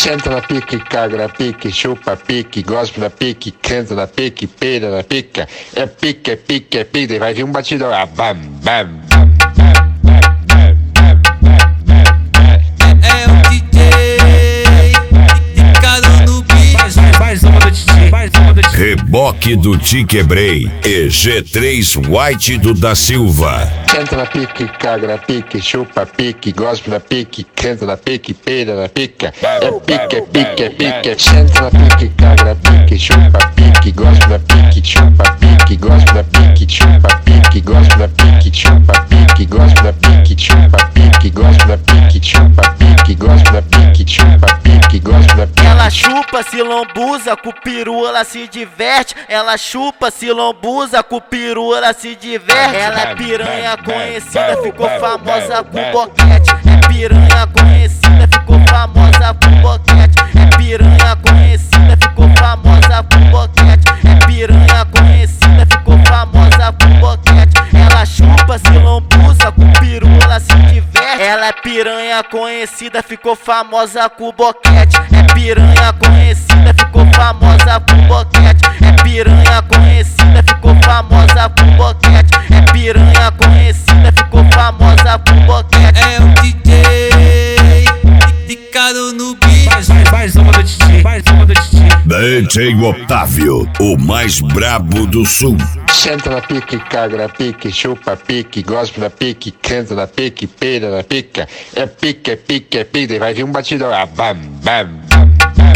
Senta na pique, caga na pique, chupa pique, gospe na pique, canta na pique, peida na pica. É pique, é pique, é pique, vai vir um batidão. Ah, bam, bam, bam. É o DJ Ticado no beat. Mais uma do Titi, mais uma do Titi. Reboque do Te Quebrei e G3 White do da Silva. Senta na pique, caga na pique, chupa pique, gospe na pique, canta na pique, peida na pica. É pique, é pique, é pique. Senta na pique, caga na pique, chupa pique, gospe na pique, chupa pique, gospe na pique, chupa pique, gospe na pique, chupa pique, gospe na pique, chupa pique, gospe na pique, chupa pique, gospe na pique, chupa pique, gospe na pique. Ela chupa, se lambuza, com o peru ela se diverte. Ela chupa, se lambuza, com o peru ela se diverte. Ela é piranha conhecida, ficou famosa com boquete. É piranha conhecida, ficou famosa com boquete. É piranha conhecida, ficou famosa com boquete. É piranha conhecida, ficou famosa com boquete. Ela chupa, se lambuza, com o peru ela se diverte. Ela é piranha conhecida, ficou famosa com boquete. É piranha conhecida, ficou famosa com boquete. É piranha conhecida, ficou famosa com boquete. É piranha conhecida, ficou famosa com boquete. É o DJ Ticado no beat. Mais uma do Titi, mais uma do Titi. DJ Otávio, o mais brabo do sul. Senta na pique, caga na pique, chupa pique, gospe na pique, canta na pique, peida na pica. É pique, é pique, é pique, vai vir um batidão. Ah, bam, bam, bam.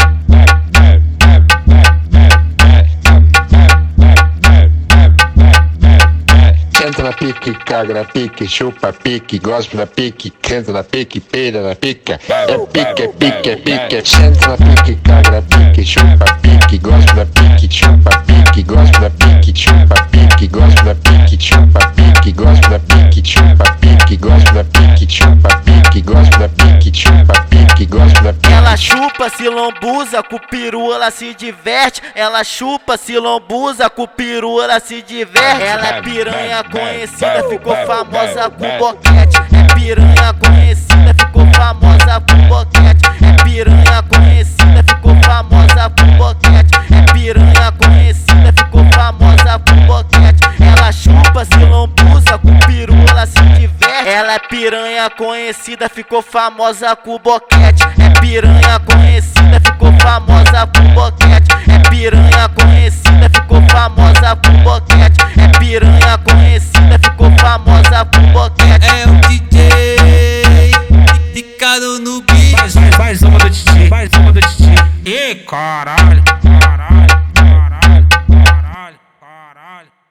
Senta na pique, caga na pique, chupa pique, gospe na pique, canta na pique, peida na pica. É pique, é pique, é pique. Senta na pique, caga na pique, chupa pique, gospe na pique, chupa pique, gospe na pique, chupa pique, gospe na pique, chupa pique, gospe na pique, chupa pique, gospe na pique, chupa pique, gospe na pique, chupa pique, gospe na pique. Ela chupa, se lambuza, com o peru ela se diverte. Ela chupa, se lambuza, com o peru ela se diverte. Ela é piranha conhecida, ficou famosa com boquete. É piranha conhecida, ficou famosa com boquete. É piranha conhecida, ficou famosa com boquete. É piranha conhecida, ficou famosa com boquete. Ela chupa, se lambuza, com o peru ela se diverte. Ela é piranha conhecida, ficou famosa com boquete. É piranha conhecida, ficou famosa com boquete. É piranha conhecida, ficou famosa com boquete. É piranha conhecida, ficou famosa com boquete. É o DJ Ticado no beat. Mais uma do Titi, mais uma do Titi. Ih, caralho.